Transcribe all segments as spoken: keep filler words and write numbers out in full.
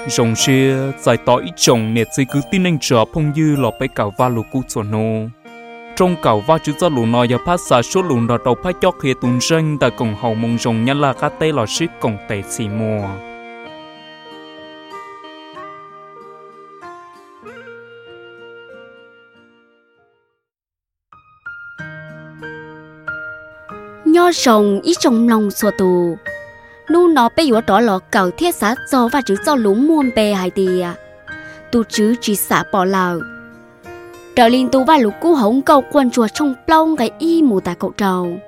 rồng xia giải tỏ ít chồng nè chỉ cứ tin anh chờ phong dư lọ bay cào va lù cú chuẩn nô trong cào va chữ cho lù nọ giờ phát xả số lù nọ đầu phát chót khía tuần sinh tại cổng hậu mông rồng nhân là cá tê lọ xích cổng tệ xì mùa nho rồng ít trong lòng xua tù nu nó bây giờ đó là cầu thiết xã cho và chữ cho lúng muôn bè hay đi à tu chữ chỉ xã bỏ lào trở lên tu và lũ cú hống cầu quân chùa trong plong cái y mù tại cậu trầu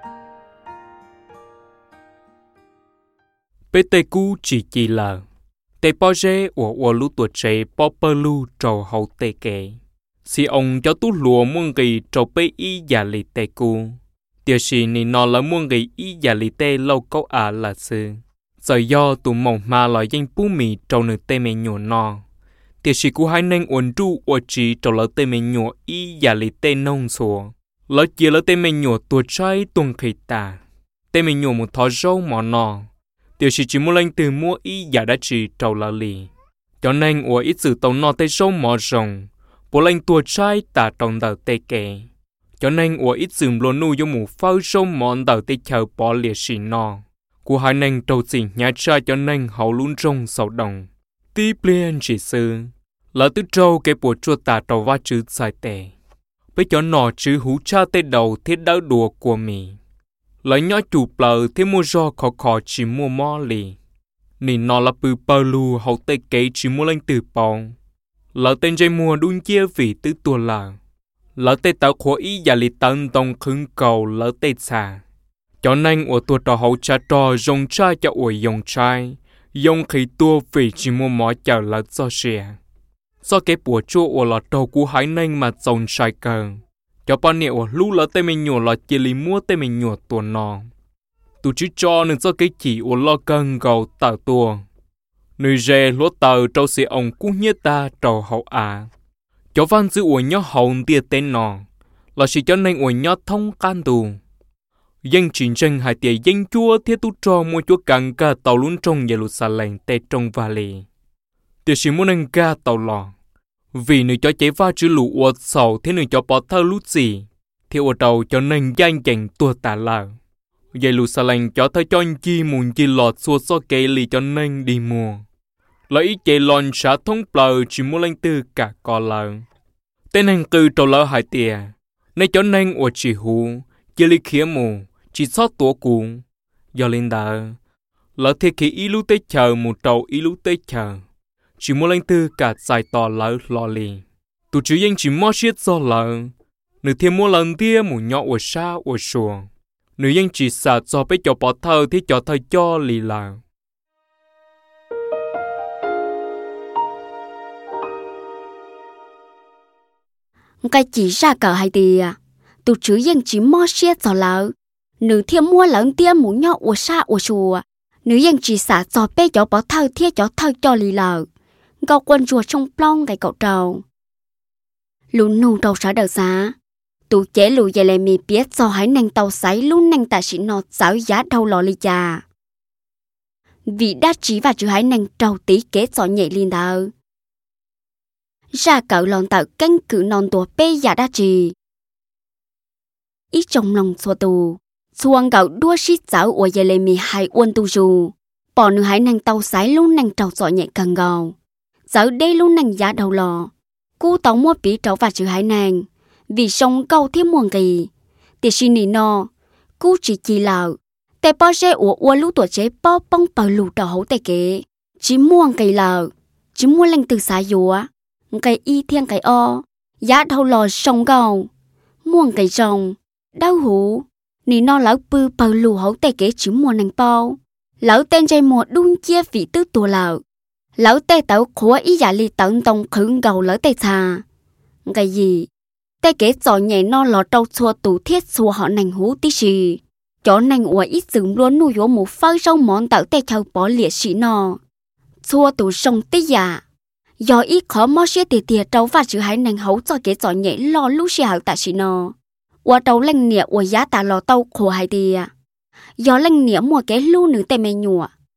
bê tê cú chỉ chỉ là tê bao giờ của của lũ tuổi trẻ bao bơ lu trầu hậu tê kể si ông cho tu lúa muôn kỳ trầu bê y giả lì tê cú điều gì ni nó là muôn kỳ y giả lì tê lâu câu à là sư giờ do tụ mỏng mà là danh bú mì trầu nửa tê mê nhổ nọ điều gì cú hai nên uốn ru uốn chỉ trầu lỡ tê mê nhổ y giả lì tê nông sủa lỡ chia lỡ tê mê nhổ tuổi trai tuần khỉ ta tê mê nhổ một thó râu mỏ nọ điều gì chỉ muốn lên từ mua y giả đã chỉ trầu lỡ lì cho nên uốn ít sự tàu nọ tê râu mỏ rồng bố lên tuổi trai ta trong đầu tê kề cho nên uổng ít dừng luôn nuôi cho mù phơi sông mòn đầu tê chờ bỏ liệt xì nọ của hai nên trâu xì nhà cha cho nên hậu luôn trong sầu đồng tí plien chỉ sư lỡ tứ trâu cái bộ chua tà trâu va chữ sai tệ với cho nọ chữ hú cha tê đầu thiết đỡ đùa của mì lỡ nhỏ chụp lờ thế mua do khó khó chỉ mua mò lì nì nọ là bự bờ lù hậu tê kế chỉ mua lên từ bóng lỡ tên dây mua đun chia vì tứ tua là lỡ tê tạo khổ ý giả lì tân tông khứng cầu lỡ tê xà cho nên ở tuổi trò hậu cha trò dùng trai cho ủi dùng trai dùng khí tua vì chỉ mua mỏ chờ lỡ do xìa do cái bùa chua ở lọ trâu của hải nên mà dùng sai cờ cho bao nhiêu ở lú lỡ tê mình nhổ lọ chỉ lì mua tê mình nhổ tuổi nọ tụ chỉ cho nên do cái chỉ ở lọ cân cầu tạo tua nơi rè lúa tờ trâu xì ông cũng nhớ ta trâu hậu à cho văn chữ uổng nhớ hậu tiệt tên nọ là chỉ cho nên uổng nhớ thông can tù dân chiến tranh hai tiệt dân chúa thiết tu trò mua chúa càng cả tàu luôn trong Jerusalem tê trong valley tiệt chỉ muốn nâng ca tàu lò vì người cho chế va chữ lũ uột sầu thế người cho bỏ thơ lút gì thì ở đầu cho nên danh chẳng tua tả là Jerusalem cho thơ cho anh chi muốn chi lọt xua so kê lì cho nên đi mua lấy chế lon xã thông bờ chỉ muốn lên từ cả cò lợn tên hành cư trâu lỡ hai tiề nên cho nên ở chỉ hú chỉ li khía mù chỉ sót tổ cũ do linh đờ lỡ thiết khí ý lú tê chờ một trâu ý lú tê chờ chỉ muốn lên từ cả dài to lỡ lò lì tụ chỉ danh chỉ mót xiết do lợn nửa thêm mua lần tia một nhỏ ở xa ở sùa nửa danh chỉ xả cho bé cho bỏ thơ thì cho thơ cho lì lợn cái chỉ ra cờ hay đi à tụ chữ dân chỉ mót xiết cho lỡ nữ thêm mua lợn tia mũ nhỏ ở xa ở chùa nữ dân chỉ xả cho bé cho bỏ thơ thiết cho thơ cho lì lợ cậu quân chùa trong plong cái cậu trầu lũ nụ đầu xã đầu xã tụ chế lũ về lại mì biết cho hãy năng tàu sấy luôn năng tại sĩ nọ giáo giá đầu lò lì trà vì đa chỉ và chữ hãy năng trầu tí kế cho nhảy lên đầu ra cậu lòn tạo canh cử non tua bê giả đa trì ít trong lòng xua tù xuông cậu đua xít giáo ở về lại mì hai uôn tu dù bỏ nữ hãy năng tàu sấy luôn năng trầu cho nhảy cần gầu giáo đây luôn năng giá đầu lò cú tàu mua bí trấu và chữ hãy nàng vì sông câu thêm muôn kỳ thì xin nỉ no cú chỉ chỉ lào tê bao xe ủa ua lũ tuổi chế bao bông bờ lù trò hấu tê kế chỉ muôn kỳ lào chỉ mua lên từ xa dùa cái y thiên cái o giá đầu lò sông cầu muôn cái rồng đau hú nỉ no lão bư bờ lù hấu tê kế chỉ mua nàng bao lão tên trai mùa đun chia vị tứ tùa lào lão tê tàu khóa ý giả li tận tông khửng gầu lỡ tê xà cái gì tê kế cho nhảy no lò trâu xua tủ thiết xua họ nành hú tí xì cho nành ủa ít dừng luôn nuôi vô một phơi rau món tạo tê châu bỏ liệt xì no xua tủ sông tí giả do ít khó mót xế tì tìa trâu và chữ hãy nành hấu cho kế cho nhảy lo lú xì hảo tạ xì no ủa trâu lanh nịa ủa giá tạ lò tàu khổ hai tìa do lanh nịa mua kế lưu nữ tê mê nhùa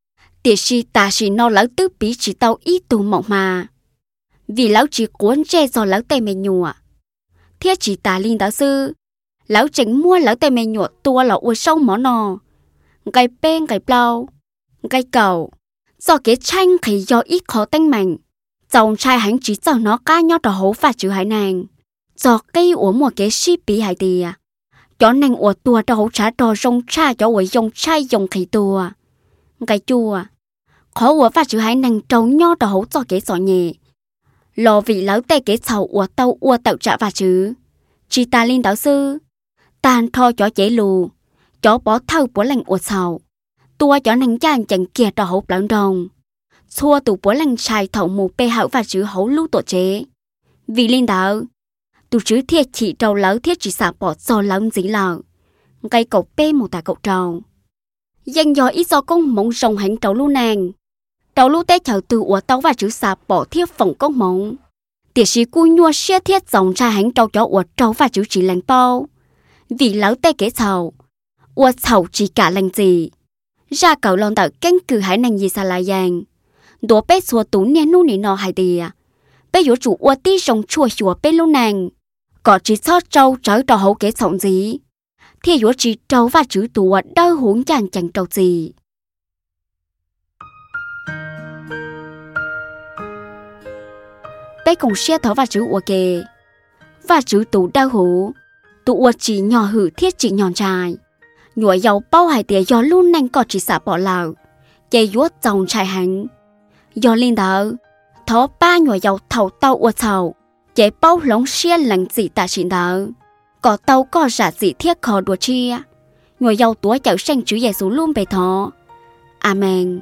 Tiệt si ta si nó lão tứ bí chỉ tao ít tù mộng mà. Vì lão chỉ cuốn che do lão tê mê nhùa. Thiết chỉ ta linh đạo sư. Lão chính mua lão tê mê nhùa tua lão ua sâu mỏ nò. Gai bên gai bao. Gai cầu. Do cái tranh thì do ít khó tinh mạnh. Dòng trai hắn chỉ cho nó cá nhau trò hấu và chữ hải nàng. Do cây ủa một cái si bí hải tìa. Chó nàng ủa tua trò hấu trả trò rong cha cho ủa dòng trai dòng khỉ tua. Gai chua. Khó ủa và chữ hải nàng trâu nhau trò hấu cho cái giỏ nhẹ. Lò vị lão tê cái sầu ủa tàu ủa tạo trả và chữ. Chỉ ta linh đạo sư. Tàn thò chó chế lù. Chó bó thâu bó lành ủa sầu. Tua chó nàng chan chẳng kia trò hấu lợn đồng. Xua tụ bố lăng trai thầu mù bê hảo và chữ hấu lưu tổ chế. Vì linh đạo, tụ chữ thiết chỉ trâu lão thiết chỉ xả bỏ do lão dĩ lào. Gây cậu bê một tà cậu trâu. Danh do ít do công mộng rồng hành trâu lưu nàng. Trâu lưu tế chào từ ủa tấu và chữ xả bỏ thiết phỏng công mộng. Tiệt sĩ cui nhua xe thiết dòng trai hành trâu chó ủa trâu và chữ chỉ lành bao. Vì lão tê kế sầu, ủa sầu chỉ cả lành gì. Ra cậu lòng tạo canh cử hải nàng gì xa lại dàng. Đố bé xua tú nè nu nè nọ hay tìa. Bé dỗ chủ ua tí rong chua xua bé lâu nàng. Có chỉ cho trâu trở trò hậu kế sống gì. Thì dỗ chỉ trâu và chữ tùa đau huống chàng chẳng trâu gì. Bé cùng xe thở và chữ ua kề. Và chữ tù đau hú. Tù ua chỉ nhỏ hử thiết chỉ nhòn trai. Nhủa dầu bao hải tìa do luôn nàng có chỉ xả bỏ lào. Chê dỗ dòng trai hành. Do linh đạo, thó ba nhồi dầu thầu tàu ua thầu, chế bao lóng xe lạnh dị tạ xin đạo. Có tàu có giả dị thiết khó đùa chia, nhồi dầu túa chậu xanh chữ Giê-xu luôn bề thó. Amen.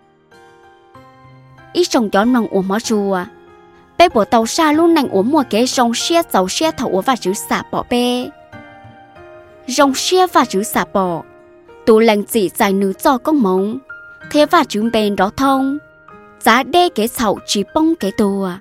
Ít sông gió nông ua mó chùa, bé bộ tàu xa luôn nành ua mua kế rong xe dầu xe thầu ua và chữ xả bỏ bê. Rong xe và chữ xả bỏ, tù lạnh dị dài nữ cho công mông, thế và chữ bền đó thông. Giá đê kế sầu chỉ bông kế tùa.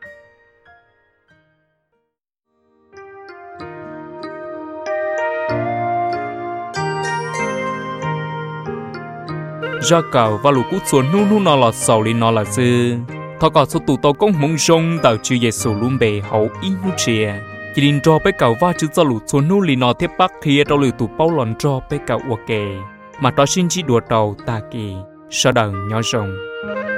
Ra cầu và lũ cút xuống nu nu nó là sầu li nó là dư. Thọ có số tụ tàu công mong rong tạo chữ Giê-xu luôn bề hậu ý nhu chìa. Chỉ định cho bé cầu và chữ cho lũ xuống nu li nó tiếp bắc kia đâu lũ tụ bao lòn cho bé cầu ua kề. Mà đó xin chỉ đùa đầu ta kỳ. Sau đầu nhỏ rồng.